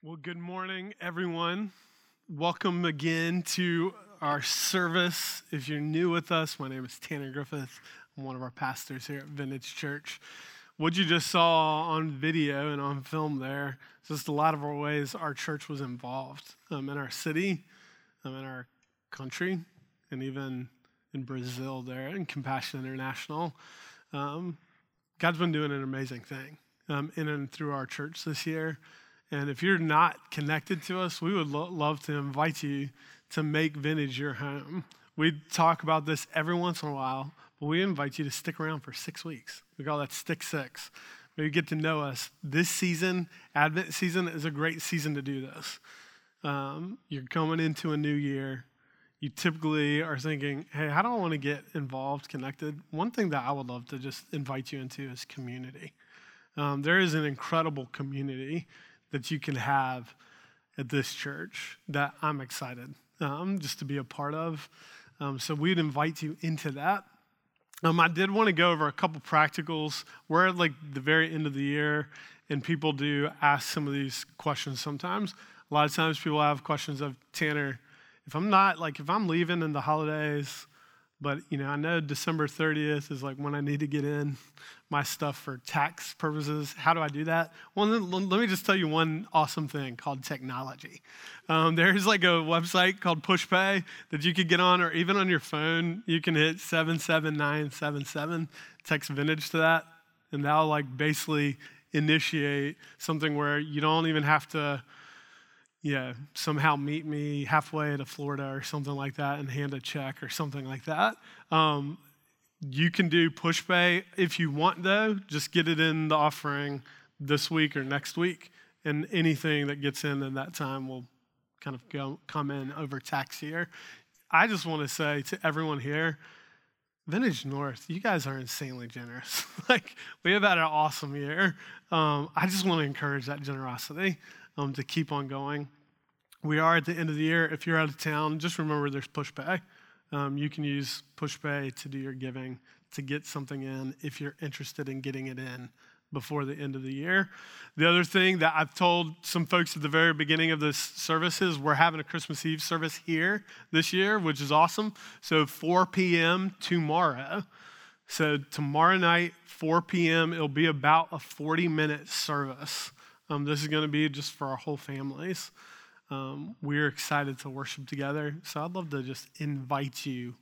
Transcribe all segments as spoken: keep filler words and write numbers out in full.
Well, good morning, everyone. Welcome again to our service. If you're new with us, my name is Tanner Griffith. I'm one of our pastors here at Vintage Church. What you just saw on video and on film there is just a lot of our ways our church was involved um, in our city, um, in our country, and even in Brazil there in Compassion International. Um, God's been doing an amazing thing um, in and through our church this year. And if you're not connected to us, we would lo- love to invite you to make Vintage your home. We talk about this every once in a while, but we invite you to stick around for six weeks. We call that Stick Six. Maybe get to know us. This season, Advent season, is a great season to do this. Um, you're coming into a new year. You typically are thinking, hey, how do I want to get involved, connected? One thing that I would love to just invite you into is community. Um, there is an incredible community that you can have at this church that I'm excited um, just to be a part of. Um, so we'd invite you into that. Um, I did want to go over a couple practicals. We're at like the very end of the year, and people do ask some of these questions sometimes. A lot of times people have questions of, Tanner, if I'm not, like if I'm leaving in the holidays, but, you know, I know December thirtieth is like when I need to get in my stuff for tax purposes. How do I do that? Well, let me just tell you one awesome thing called technology. Um, there's like a website called PushPay that you could get on, or even on your phone, you can hit seven seven nine seven seven, text Vintage to that, and that'll like basically initiate something where you don't even have to Yeah, somehow meet me halfway to Florida or something like that and hand a check or something like that. Um, you can do PushPay if you want, though. Just get it in the offering this week or next week, and anything that gets in in that time will kind of go, come in over tax year. I just want to say to everyone here, Vintage North, you guys are insanely generous. Like, we have had an awesome year. Um, I just want to encourage that generosity. Um, to keep on going. We are at the end of the year. If you're out of town, just remember there's PushPay. Um, you can use PushPay to do your giving, to get something in if you're interested in getting it in before the end of the year. The other thing that I've told some folks at the very beginning of this service is we're having a Christmas Eve service here this year, which is awesome. So four p.m. tomorrow. So tomorrow night, four p.m., it'll be about a forty-minute service. Um, this is going to be just for our whole families. Um, we're excited to worship together. So I'd love to just invite you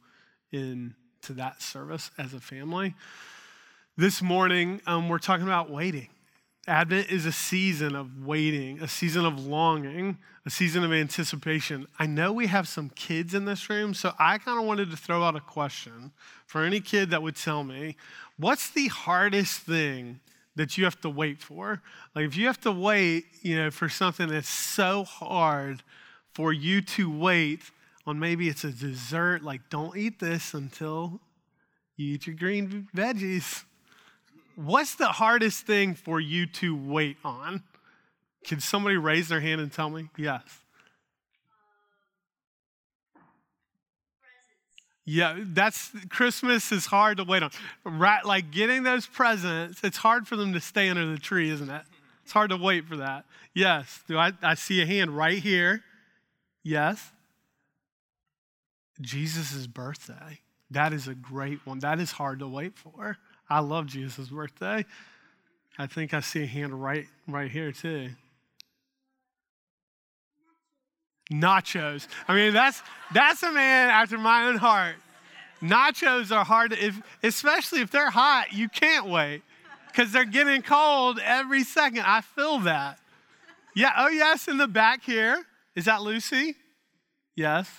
into that service as a family. This morning, um, we're talking about waiting. Advent is a season of waiting, a season of longing, a season of anticipation. I know we have some kids in this room, so I kind of wanted to throw out a question for any kid that would tell me, what's the hardest thing that you have to wait for? Like if you have to wait, you know, for something that's so hard for you to wait on, maybe it's a dessert, like don't eat this until you eat your green veggies. What's the hardest thing for you to wait on? Can somebody raise their hand and tell me? Yes. Yeah, that's, Christmas is hard to wait on. Right, like getting those presents, it's hard for them to stay under the tree, isn't it? It's hard to wait for that. Yes. Do I, I see a hand right here. Yes. Jesus' birthday. That is a great one. That is hard to wait for. I love Jesus' birthday. I think I see a hand right, right here too. Nachos. I mean, that's that's a man after my own heart. Nachos are hard to, if, especially if they're hot, you can't wait because they're getting cold every second. I feel that. Yeah, oh yes, in the back here. Is that Lucy? Yes.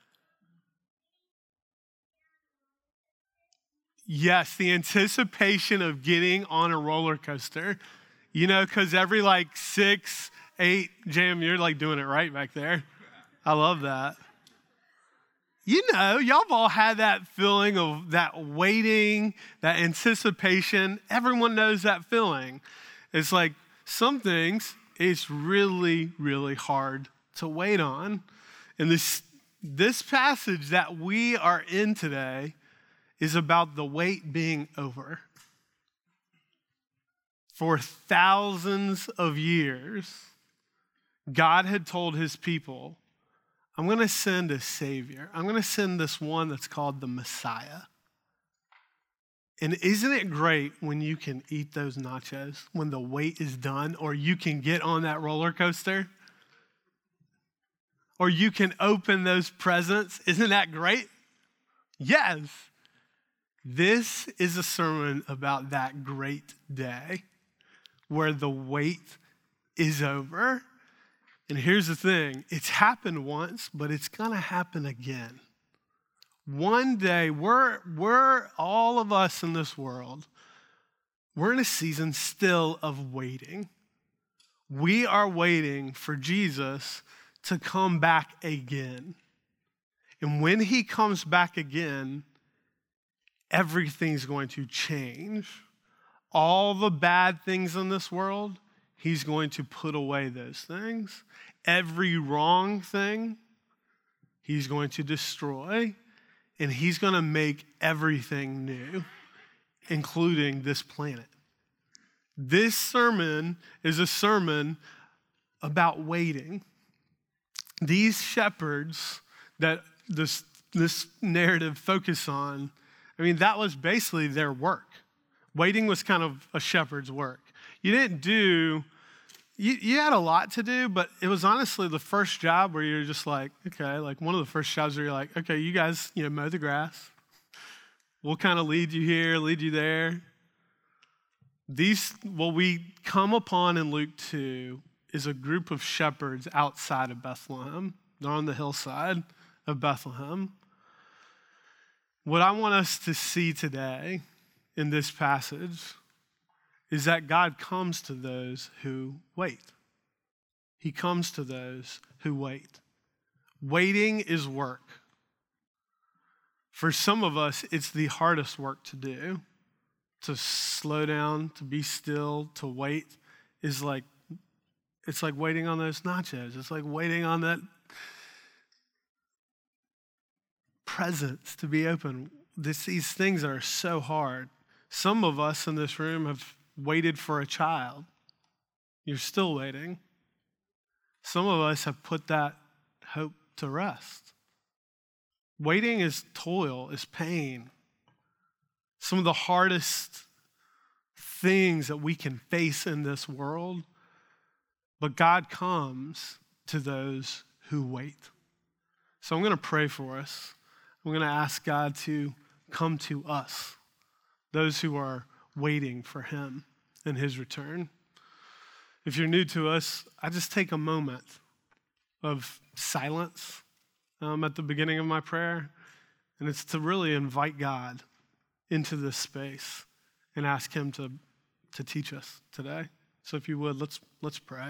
Yes, the anticipation of getting on a roller coaster. You know, because every like six, eight, Jam, you're like doing it right back there. I love that. You know, y'all have all had that feeling of that waiting, that anticipation. Everyone knows that feeling. It's like some things, it's really, really hard to wait on. And this, this passage that we are in today is about the wait being over. For thousands of years, God had told his people, I'm going to send a savior. I'm going to send this one that's called the Messiah. And isn't it great when you can eat those nachos when the wait is done, or you can get on that roller coaster, or you can open those presents? Isn't that great? Yes. This is a sermon about that great day where the wait is over. And here's the thing, it's happened once, but it's gonna happen again. One day, we're, we're all of us in this world, we're in a season still of waiting. We are waiting for Jesus to come back again. And when he comes back again, everything's going to change. All the bad things in this world, he's going to put away those things. Every wrong thing, he's going to destroy. And he's going to make everything new, including this planet. This sermon is a sermon about waiting. These shepherds that this, this narrative focus on, I mean, that was basically their work. Waiting was kind of a shepherd's work. You didn't do, you, you had a lot to do, but it was honestly the first job where you're just like, okay, like one of the first jobs where you're like, okay, you guys, you know, mow the grass. We'll kind of lead you here, lead you there. These, what we come upon in Luke two is a group of shepherds outside of Bethlehem. They're on the hillside of Bethlehem. What I want us to see today in this passage is that God comes to those who wait. He comes to those who wait. Waiting is work. For some of us, it's the hardest work to do. To slow down, to be still, to wait is like, it's like waiting on those nachos. It's like waiting on that presents to be open. This, these things are so hard. Some of us in this room have waited for a child. You're still waiting. Some of us have put that hope to rest. Waiting is toil, is pain. Some of the hardest things that we can face in this world, but God comes to those who wait. So I'm going to pray for us. I'm going to ask God to come to us, those who are waiting for him and his return. If you're new to us, I just take a moment of silence um, at the beginning of my prayer, and it's to really invite God into this space and ask him to, to teach us today. So if you would, let's let's pray.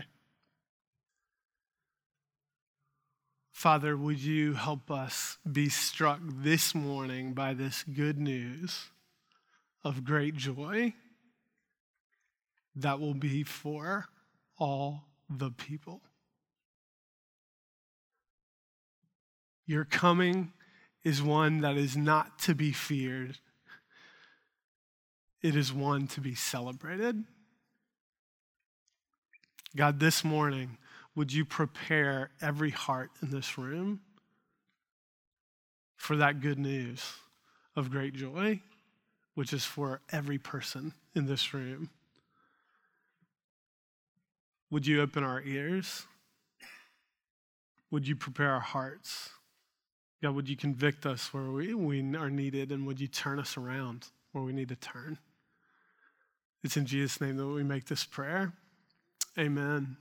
Father, would you help us be struck this morning by this good news of great joy that will be for all the people. Your coming is one that is not to be feared. It is one to be celebrated. God, this morning, would you prepare every heart in this room for that good news of great joy, which is for every person in this room? Would you open our ears? Would you prepare our hearts? God, would you convict us where we, we are needed, and would you turn us around where we need to turn? It's in Jesus' name that we make this prayer. Amen.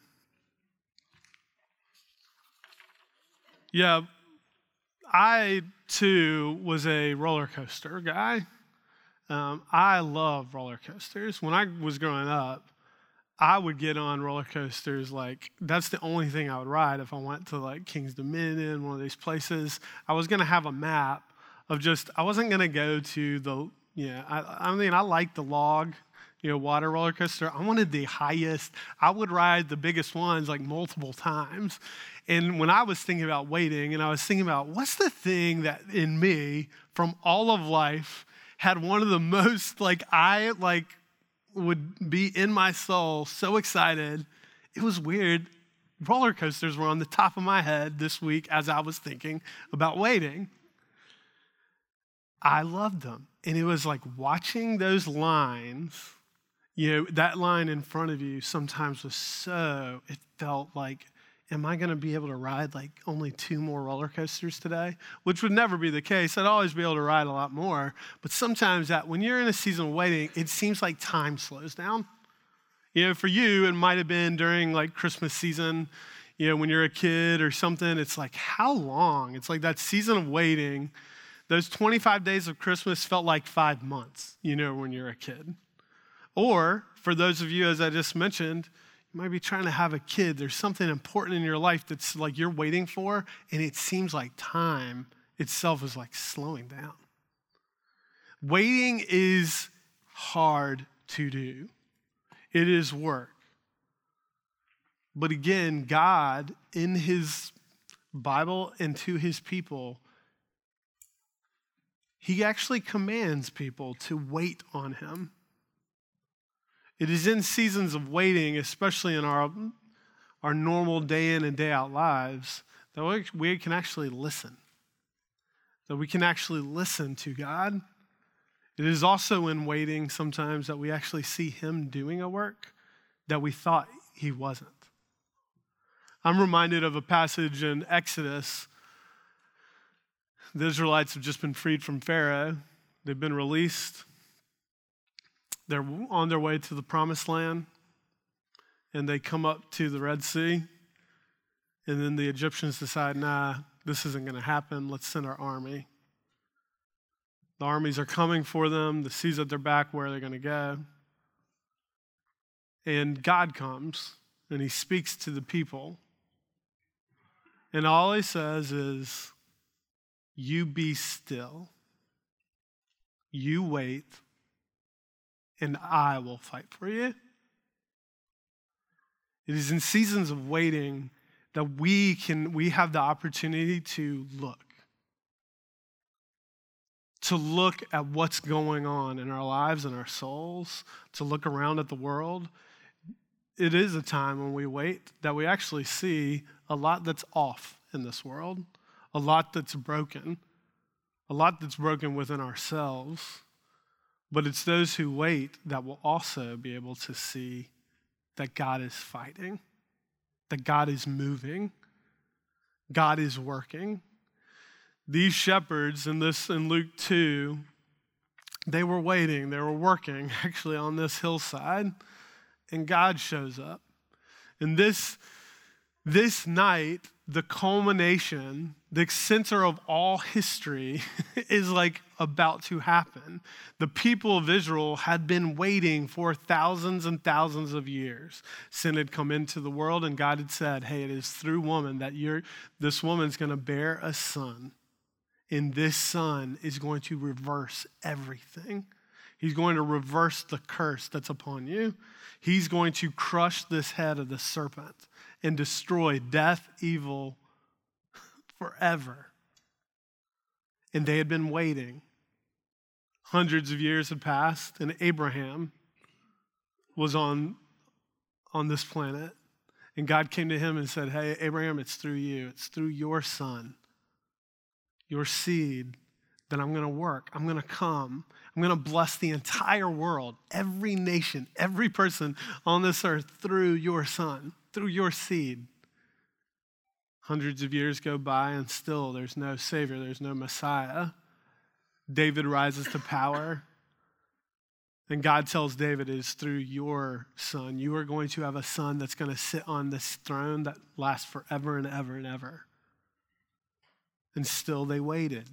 Yeah, I too was a roller coaster guy. Um, I love roller coasters. When I was growing up, I would get on roller coasters. Like, that's the only thing I would ride if I went to like King's Dominion, one of these places. I was going to have a map of just, I wasn't going to go to the, yeah, I, I mean, I liked the log, you know, water roller coaster. I wanted the highest. I would ride the biggest ones like multiple times. And when I was thinking about waiting, and I was thinking about what's the thing that in me from all of life had one of the most, like, I like would be in my soul so excited. It was weird. roller coasters were on the top of my head this week as I was thinking about waiting. I loved them. And it was like watching those lines, you know, that line in front of you sometimes was so, it felt like, am I going to be able to ride like only two more roller coasters today? Which would never be the case. I'd always be able to ride a lot more. But sometimes that when you're in a season of waiting, it seems like time slows down. You know, for you, it might have been during like Christmas season, you know, when you're a kid or something. It's like, how long? It's like that season of waiting. Those twenty-five days of Christmas felt like five months, you know, when you're a kid. Or for those of you, as I just mentioned, you might be trying to have a kid. There's something important in your life that's like you're waiting for, and it seems like time itself is like slowing down. Waiting is hard to do. It is work. But again, God, in his Bible and to his people, he actually commands people to wait on him. It is in seasons of waiting, especially in our, our normal day in and day out lives, that we, we can actually listen. That we can actually listen to God. It is also in waiting sometimes that we actually see him doing a work that we thought he wasn't. I'm reminded of a passage in Exodus. The Israelites have just been freed from Pharaoh. They've been released. They're on their way to the promised land, and they come up to the Red Sea, and then the Egyptians decide, nah, this isn't going to happen. Let's send our army. The armies are coming for them. The sea's at their back. Where are they going to go? And God comes, and he speaks to the people, and all he says is, you be still, you wait, and I will fight for you. It is in seasons of waiting that we can we have the opportunity to look. To look at what's going on in our lives and our souls, to look around at the world. It is a time when we wait that we actually see a lot that's off in this world, a lot that's broken, a lot that's broken within ourselves. But it's those who wait that will also be able to see that God is fighting, that God is moving, God is working. These shepherds in this in Luke two, they were waiting, they were working actually on this hillside, and God shows up. And this, this night, the culmination, the center of all history is like about to happen. The people of Israel had been waiting for thousands and thousands of years. Sin had come into the world, and God had said, hey, it is through woman that you're, this woman's going to bear a son. And this son is going to reverse everything. He's going to reverse the curse that's upon you. He's going to crush this head of the serpent and destroy death, evil, forever. And they had been waiting. Hundreds of years had passed, and Abraham was on, on this planet. And God came to him and said, hey, Abraham, it's through you. It's through your son, your seed, that I'm going to work. I'm going to come. I'm going to bless the entire world, every nation, every person on this earth through your son, through your seed. Hundreds of years go by, and still there's no Savior, there's no Messiah. David rises to power, and God tells David, it is through your son. You are going to have a son that's going to sit on this throne that lasts forever and ever and ever. And still they waited.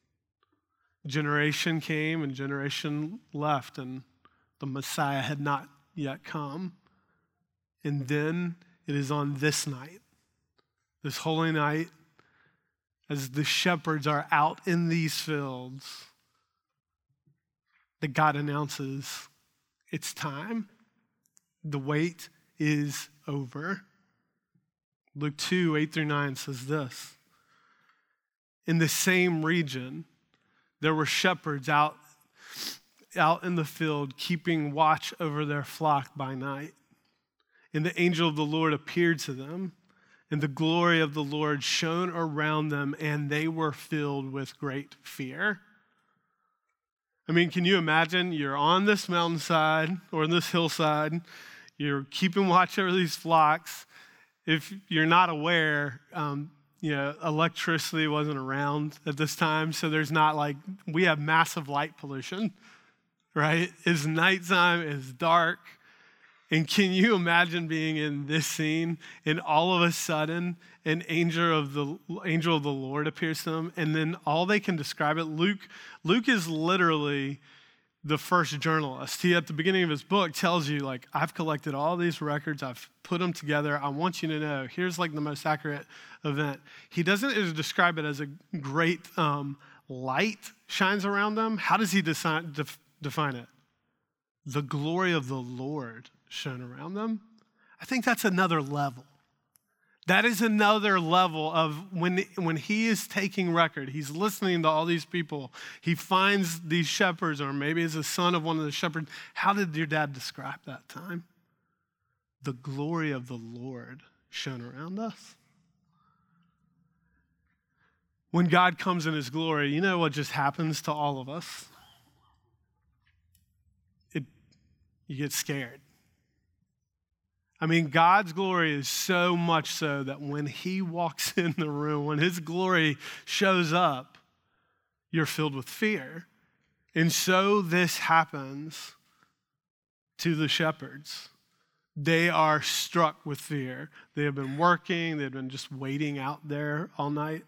Generation came and generation left, and the Messiah had not yet come. And then it is on this night, this holy night, as the shepherds are out in these fields, that God announces, it's time. The wait is over. Luke two, eight through nine says this. In the same region, there were shepherds out, out in the field keeping watch over their flock by night. And the angel of the Lord appeared to them, and the glory of the Lord shone around them, and they were filled with great fear. I mean, can you imagine? You're on this mountainside or this hillside. You're keeping watch over these flocks. If you're not aware, um, you know, electricity wasn't around at this time, so there's not like, we have massive light pollution, right? It's nighttime, it's dark. And can you imagine being in this scene and all of a sudden an angel of the angel of the Lord appears to them, and then all they can describe it, Luke, Luke is literally the first journalist. He, at the beginning of his book, tells you, like, I've collected all these records, I've put them together, I want you to know, here's like the most accurate event. He doesn't describe it as a great um, light shines around them. How does he design, def, define it? The glory of the Lord shone around them. I think that's another level. That is another level of when, when he is taking record, he's listening to all these people, he finds these shepherds, or maybe it's a son of one of the shepherds. How did your dad describe that time? The glory of the Lord shone around us. When God comes in his glory, you know what just happens to all of us? It, you get scared. I mean, God's glory is so much so that when he walks in the room, when his glory shows up, you're filled with fear. And so this happens to the shepherds. They are struck with fear. They have been working. They've been just waiting out there all night.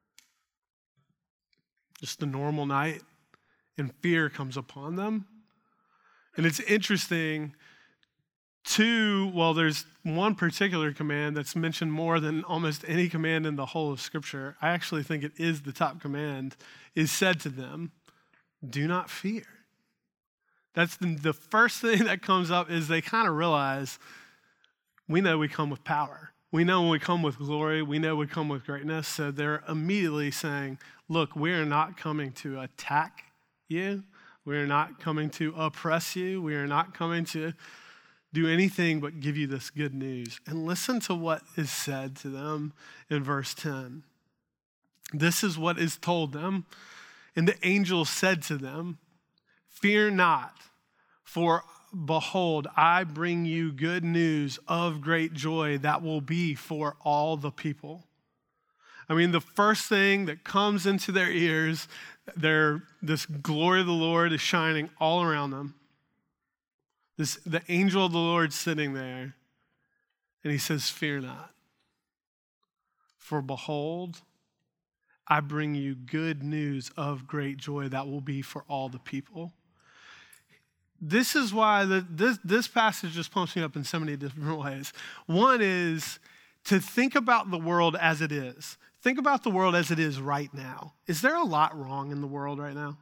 Just a normal night. And fear comes upon them. And it's interesting. Two, well, there's one particular command that's mentioned more than almost any command in the whole of Scripture. I actually think it is the top command, is said to them, do not fear. That's the, the first thing that comes up is they kind of realize we know we come with power. We know when we come with glory, we know we come with greatness. So they're immediately saying, look, we are not coming to attack you. We are not coming to oppress you. We are not coming to do anything but give you this good news. And listen to what is said to them in verse ten. This is what is told them. And the angel said to them, fear not, for behold, I bring you good news of great joy that will be for all the people. I mean, the first thing that comes into their ears, their, this glory of the Lord is shining all around them. This, the angel of the Lord sitting there, and he says, fear not. For behold, I bring you good news of great joy that will be for all the people. This is why the, this, this passage just pumps me up in so many different ways. One is to think about the world as it is. Think about the world as it is right now. Is there a lot wrong in the world right now?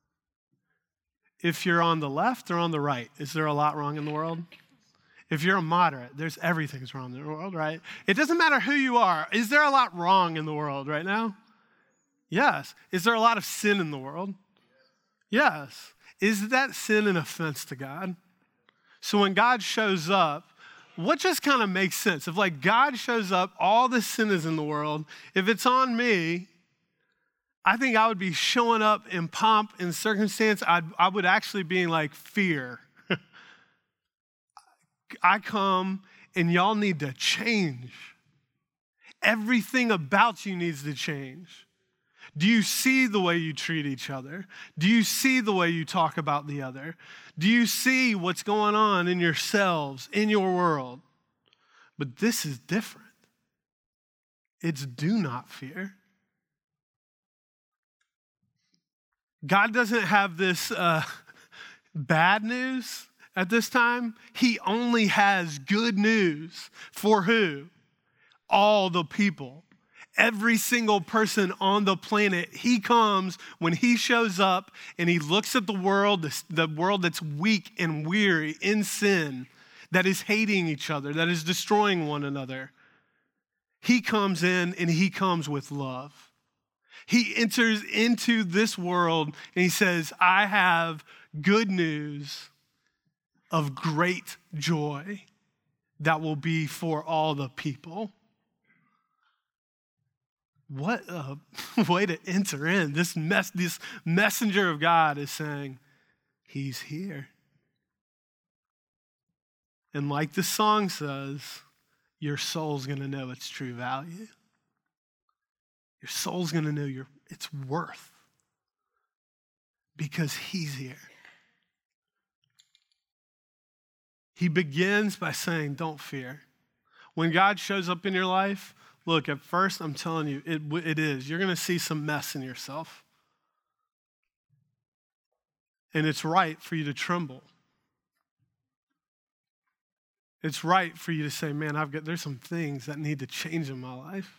If you're on the left or on the right, is there a lot wrong in the world? If you're a moderate, there's everything's wrong in the world, right? It doesn't matter who you are. Is there a lot wrong in the world right now? Yes. Is there a lot of sin in the world? Yes. Is that sin an offense to God? So when God shows up, what just kind of makes sense? If like God shows up, all the sin is in the world. If it's on me, I think I would be showing up in pomp and circumstance. I'd, I would actually be in like fear. I come and y'all need to change. Everything about you needs to change. Do you see the way you treat each other? Do you see the way you talk about the other? Do you see what's going on in yourselves, in your world? But this is different. It's do not fear. God doesn't have this uh, bad news at this time. He only has good news for who? All the people. Every single person on the planet. He comes when he shows up and he looks at the world, the, the world that's weak and weary in sin, that is hating each other, that is destroying one another. He comes in and he comes with love. He enters into this world and he says, I have good news of great joy that will be for all the people. what a way to enter in. This mess, this messenger of God is saying, he's here. And like the song says, your soul's going to know its true value. Your soul's going to know your its worth because he's here. He begins by saying, don't fear. When God shows up in your life, look, at first, I'm telling you, it, it is. You're going to see some mess in yourself. And it's right for you to tremble. It's right for you to say, man, I've got, there's some things that need to change in my life.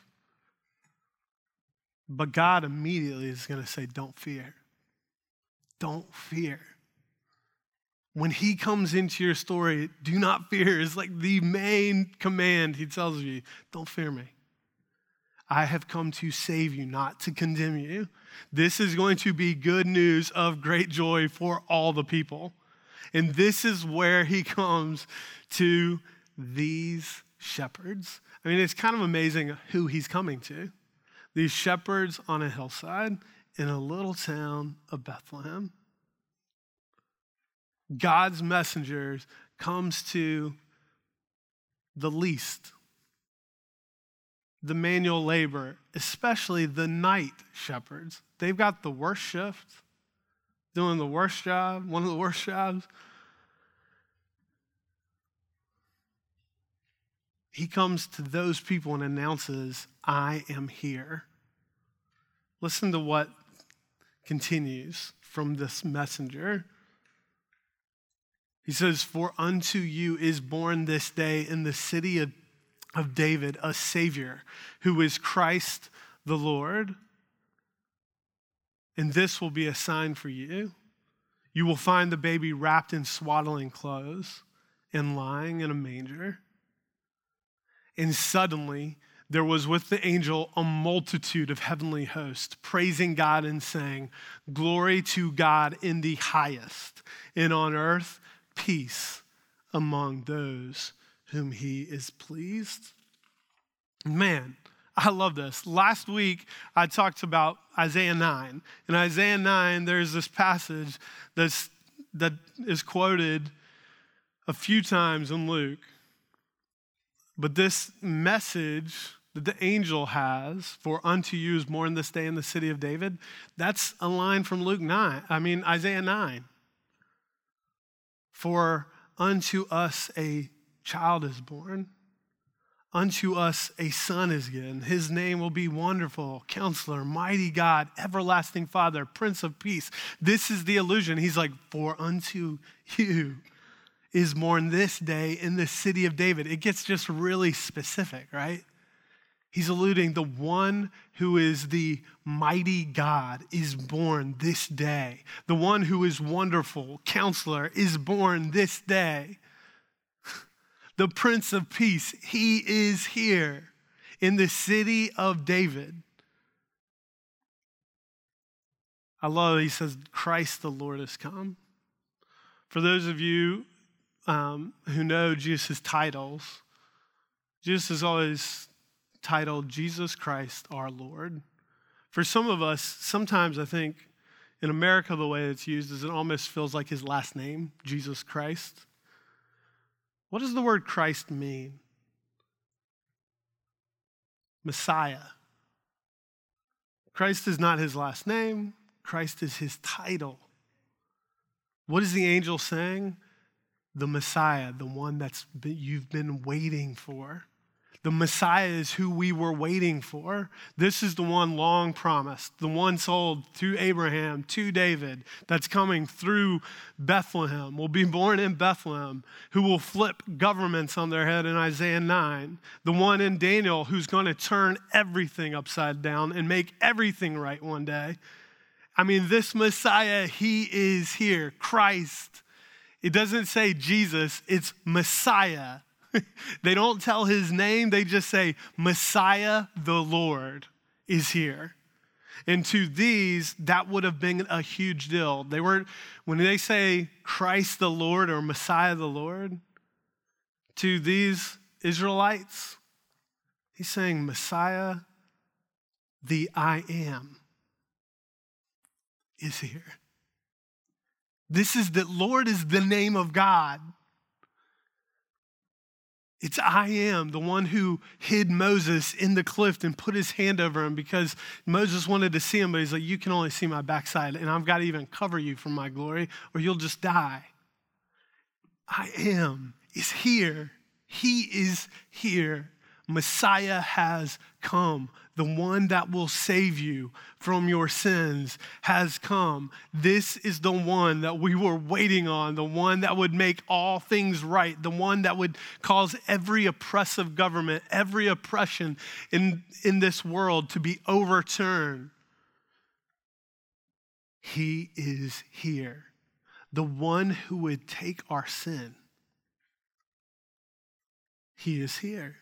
But God immediately is going to say, don't fear. Don't fear. When he comes into your story, do not fear is like the main command he tells you. Don't fear me. I have come to save you, not to condemn you. This is going to be good news of great joy for all the people. And this is where he comes to these shepherds. I mean, it's kind of amazing who he's coming to. These shepherds on a hillside in a little town of Bethlehem. God's messengers comes to the least, the manual labor, especially the night shepherds. They've got the worst shift, doing the worst job, one of the worst jobs. He comes to those people and announces, I am here. Listen to what continues from this messenger. He says, for unto you is born this day in the city of, of David a Savior, who is Christ the Lord. And this will be a sign for you. You will find the baby wrapped in swaddling clothes and lying in a manger. And suddenly there was with the angel a multitude of heavenly hosts, praising God and saying, glory to God in the highest, and on earth peace among those whom he is pleased. Man, I love this. Last week, I talked about Isaiah nine. In Isaiah nine, there's this passage that's, that is quoted a few times in Luke. But this message that the angel has, for unto you is born this day in the city of David, that's a line from Luke nine, I mean Isaiah nine. For unto us a child is born, unto us a son is given. His name will be Wonderful, Counselor, Mighty God, Everlasting Father, Prince of Peace. This is the allusion. He's like, for unto you is born this day in the city of David. It gets just really specific, right? He's alluding the one who is the mighty God is born this day. The one who is Wonderful Counselor is born this day. The Prince of Peace, he is here in the city of David. I love it. He says, Christ the Lord has come. For those of you Um, who know Jesus' titles, Jesus is always titled Jesus Christ our Lord. For some of us, sometimes I think in America the way it's used is it almost feels like his last name, Jesus Christ. What does the word Christ mean? Messiah. Christ is not his last name. Christ is his title. What is the angel saying? The Messiah, the one that's been, you've been waiting for. The Messiah is who we were waiting for. This is the one long promised, the one sold through Abraham to David that's coming through Bethlehem, will be born in Bethlehem, who will flip governments on their head in Isaiah nine. The one in Daniel who's going to turn everything upside down and make everything right one day. I mean, this Messiah, he is here, Christ. It doesn't say Jesus, it's Messiah. They don't tell his name, they just say Messiah the Lord is here. And to these, that would have been a huge deal. They weren't, when they say Christ the Lord or Messiah the Lord, to these Israelites, he's saying Messiah the I am is here. This is that Lord is the name of God. It's I am, the one who hid Moses in the cliff and put his hand over him because Moses wanted to see him, but he's like, you can only see my backside, and I've got to even cover you from my glory, or you'll just die. I am is here. He is here. Messiah has come. The one that will save you from your sins has come. This is the one that we were waiting on, the one that would make all things right, the one that would cause every oppressive government, every oppression in, in this world to be overturned. He is here. The one who would take our sin. He is here.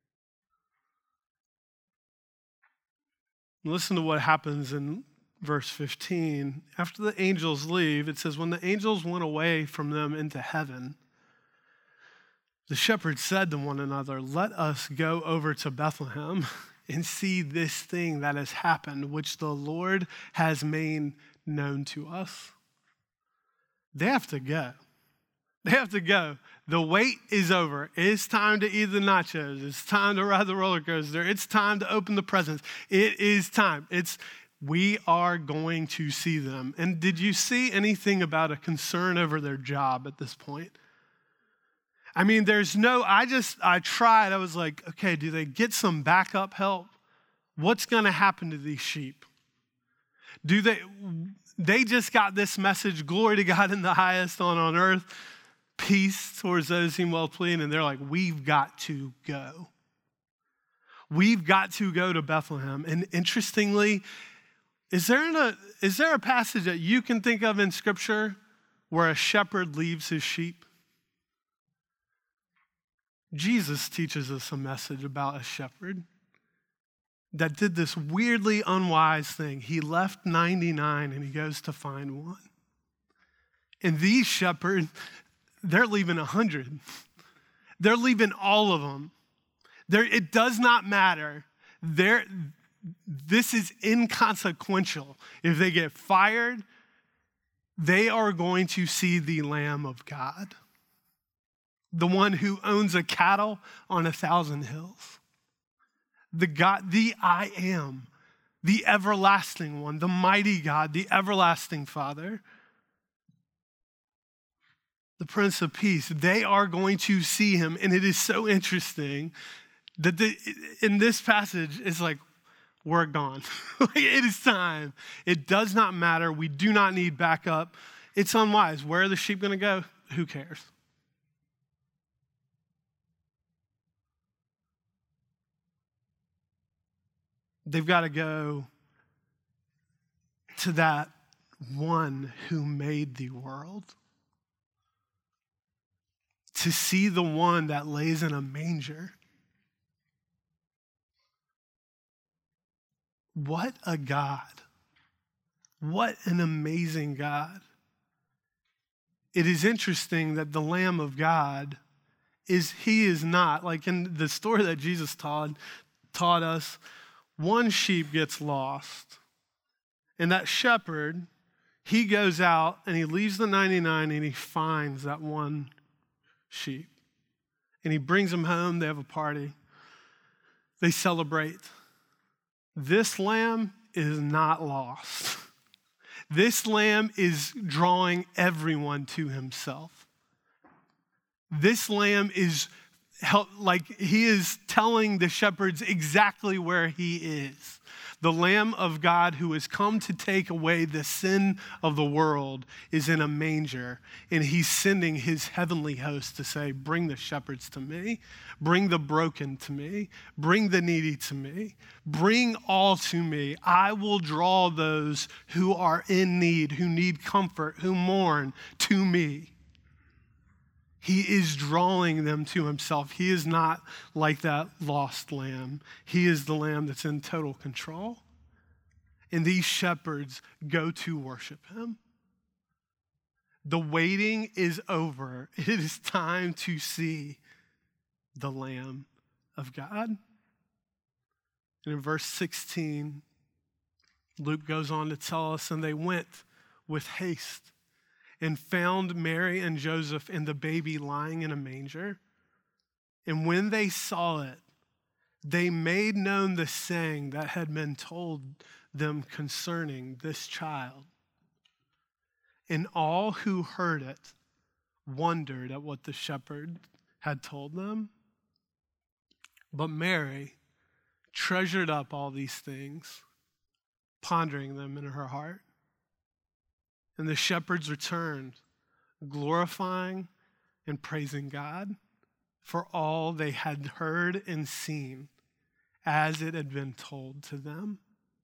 Listen to what happens in verse fifteen. After the angels leave, it says, when the angels went away from them into heaven, the shepherds said to one another, let us go over to Bethlehem and see this thing that has happened, which the Lord has made known to us. They have to go. They have to go. The wait is over. It's time to eat the nachos. It's time to ride the roller coaster. It's time to open the presents. It is time. It's we are going to see them. And did you see anything about a concern over their job at this point? I mean, there's no, I just, I tried. I was like, okay, do they get some backup help? What's going to happen to these sheep? Do they, they just got this message, glory to God in the highest on, on earth, peace towards those whom well pleased, and they're like, we've got to go. We've got to go to Bethlehem. And interestingly, is there, a, is there a passage that you can think of in Scripture where a shepherd leaves his sheep? Jesus teaches us a message about a shepherd that did this weirdly unwise thing. He left ninety-nine and he goes to find one. And these shepherds, they're leaving a hundred. They're leaving all of them. They're, it does not matter. They're, this is inconsequential. If they get fired, they are going to see the Lamb of God, the one who owns a cattle on a thousand hills, the God, the I am, the everlasting one, the mighty God, the everlasting Father, the Prince of Peace. They are going to see him. And it is so interesting that the, in this passage, it's like, we're gone. It is time. It does not matter. We do not need backup. It's unwise. Where are the sheep going to go? Who cares? They've got to go to that one who made the world, to see the one that lays in a manger. What a God. What an amazing God. It is interesting that the Lamb of God is, he is not, like in the story that Jesus taught, taught us, one sheep gets lost. And that shepherd, he goes out and he leaves the ninety-nine and he finds that one sheep. And he brings him home. They have a party. They celebrate. This lamb is not lost. This lamb is drawing everyone to himself. This lamb is help, like he is telling the shepherds exactly where he is. The Lamb of God who has come to take away the sin of the world is in a manger, and he's sending his heavenly host to say, bring the shepherds to me, bring the broken to me, bring the needy to me, bring all to me. I will draw those who are in need, who need comfort, who mourn to me. He is drawing them to himself. He is not like that lost lamb. He is the lamb that's in total control. And these shepherds go to worship him. The waiting is over. It is time to see the Lamb of God. And in verse sixteen, Luke goes on to tell us, and they went with haste and found Mary and Joseph and the baby lying in a manger. And when they saw it, they made known the saying that had been told them concerning this child. And all who heard it wondered at what the shepherd had told them. But Mary treasured up all these things, pondering them in her heart. And the shepherds returned, glorifying and praising God for all they had heard and seen as it had been told to them.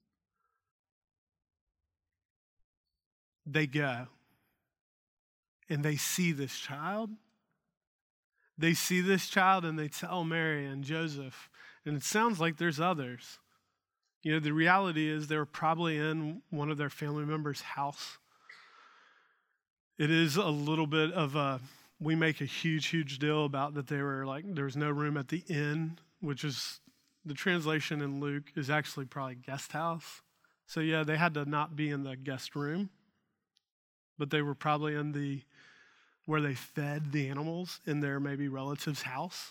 They go and they see this child. They see this child and they tell Mary and Joseph, and it sounds like there's others. You know, the reality is they were probably in one of their family members' house. It is a little bit of a, we make a huge, huge deal about that they were like, there was no room at the inn, which is, the translation in Luke is actually probably guest house. So yeah, they had to not be in the guest room, but they were probably in the, where they fed the animals in their maybe relative's house.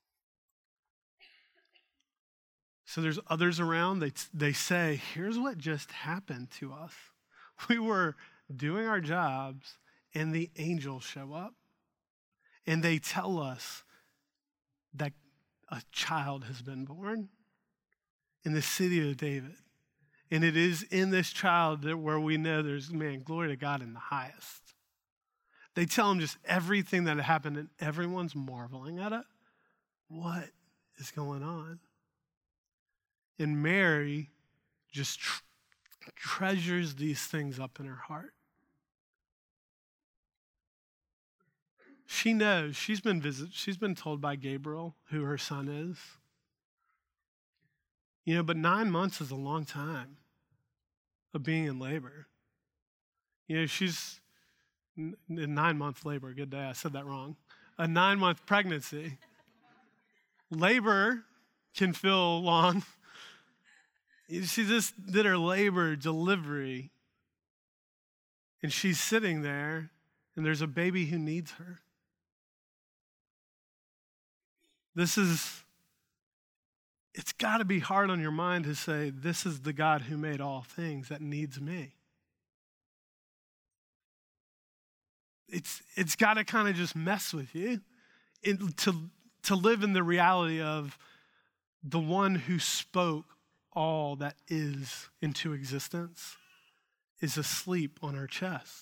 So there's others around. They, they say, here's what just happened to us. We were doing our jobs and the angels show up and they tell us that a child has been born in the city of David. And it is in this child that where we know there's, man, glory to God in the highest. They tell him just everything that had happened and everyone's marveling at it. What is going on? And Mary just tr- treasures these things up in her heart. She knows, she's been visit, she's been told by Gabriel who her son is. You know, but nine months is a long time of being in labor. You know, she's in nine-month labor. Good day, I said that wrong. A nine-month pregnancy. Labor can feel long. She just did her labor delivery, and she's sitting there, and there's a baby who needs her. This is, it's got to be hard on your mind to say, this is the God who made all things that needs me. It's it's got to kind of just mess with you it, to, to live in the reality of the one who spoke all that is into existence is asleep on her chest.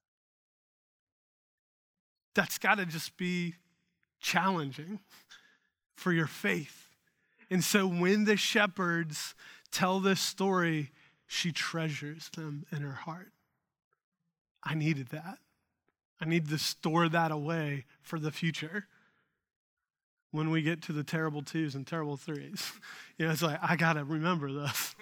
That's got to just be challenging for your faith. And so when the shepherds tell this story, she treasures them in her heart. I needed that. I need to store that away for the future. When we get to the terrible twos and terrible threes, you know, it's like, I got to remember this.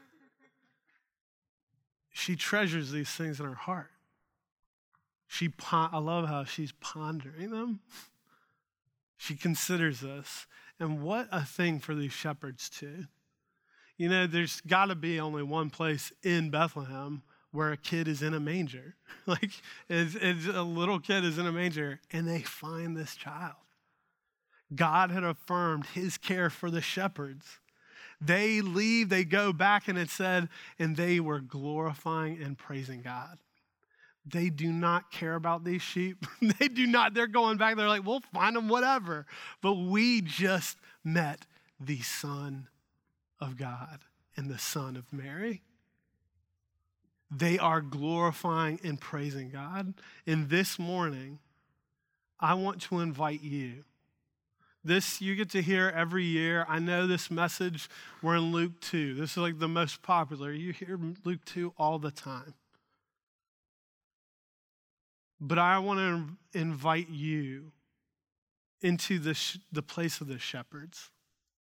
She treasures these things in her heart. She, pon- I love how she's pondering them. She considers this. And what a thing for these shepherds too. You know, there's got to be only one place in Bethlehem where a kid is in a manger. Like, it's, it's a little kid is in a manger, and they find this child. God had affirmed his care for the shepherds. They leave, they go back, and it said, and they were glorifying and praising God. They do not care about these sheep. They do not, they're going back, they're like, we'll find them, whatever. But we just met the Son of God and the Son of Mary. They are glorifying and praising God. And this morning, I want to invite you. This you get to hear every year. I know this message, we're in Luke two. This is like the most popular. You hear Luke two all the time. But I want to invite you into the, sh- the place of the shepherds.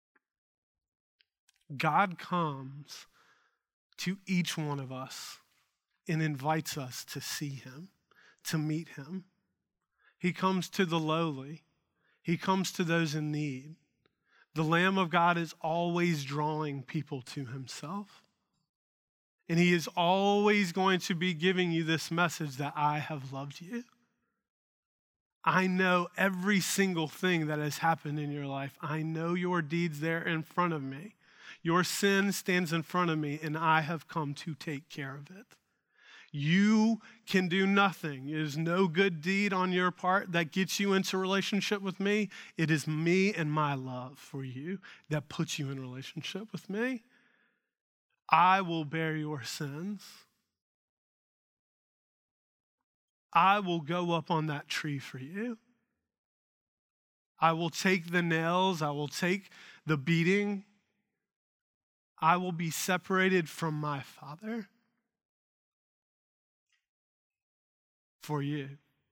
God comes to each one of us and invites us to see him, to meet him. He comes to the lowly. He comes to those in need. The Lamb of God is always drawing people to himself. And he is always going to be giving you this message that I have loved you. I know every single thing that has happened in your life. I know your deeds there in front of me. Your sin stands in front of me, and I have come to take care of it. You can do nothing. It is no good deed on your part that gets you into relationship with me. It is me and my love for you that puts you in relationship with me. I will bear your sins. I will go up on that tree for you. I will take the nails. I will take the beating. I will be separated from my Father for you.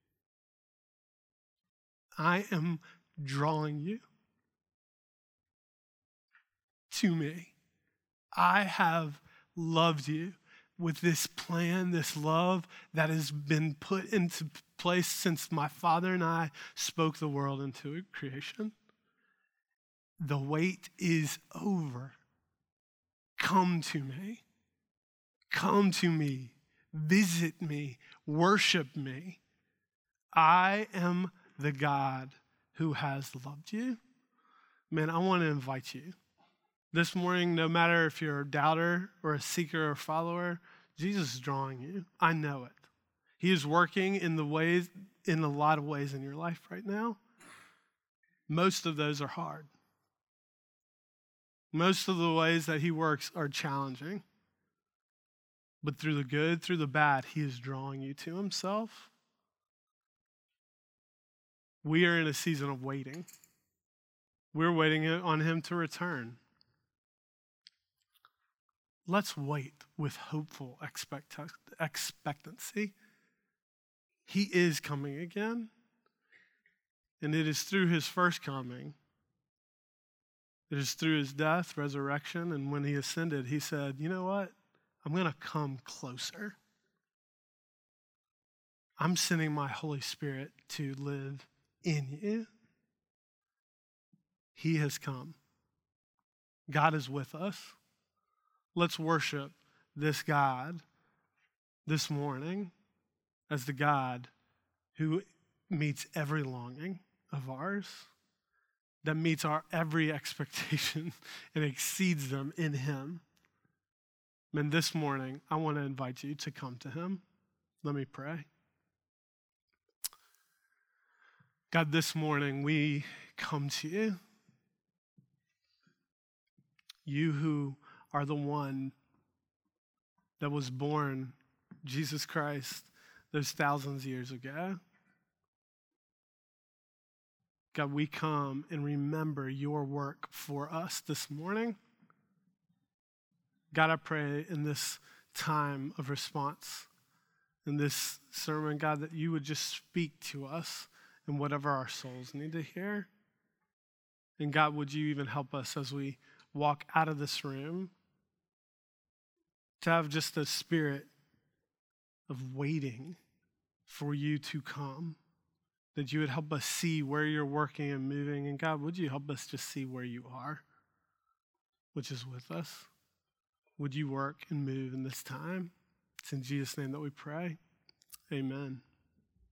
I am drawing you to me. I have loved you with this plan, this love that has been put into place since my Father and I spoke the world into creation. The wait is over. Come to me. Come to me. Visit me. Worship me. I am the God who has loved you. Man, I want to invite you. This morning, no matter if you're a doubter or a seeker or a follower, Jesus is drawing you. I know it. He is working in the ways, in a lot of ways in your life right now. Most of those are hard. Most of the ways that he works are challenging. But through the good, through the bad, he is drawing you to himself. We are in a season of waiting. We're waiting on him to return. Let's wait with hopeful expect- expectancy. He is coming again. And it is through his first coming. It is through his death, resurrection, and when he ascended, he said, you know what? I'm going to come closer. I'm sending my Holy Spirit to live in you. He has come. God is with us. Let's worship this God this morning as the God who meets every longing of ours, that meets our every expectation and exceeds them in him. And this morning, I want to invite you to come to him. Let me pray. God, this morning we come to you. You who are the one that was born, Jesus Christ, those thousands of years ago. God, we come and remember your work for us this morning. God, I pray in this time of response, in this sermon, God, that you would just speak to us in whatever our souls need to hear. And God, would you even help us as we walk out of this room to have just a spirit of waiting for you to come, that you would help us see where you're working and moving. And God, would you help us just see where you are, which is with us? Would you work and move in this time? It's in Jesus' name that we pray. Amen.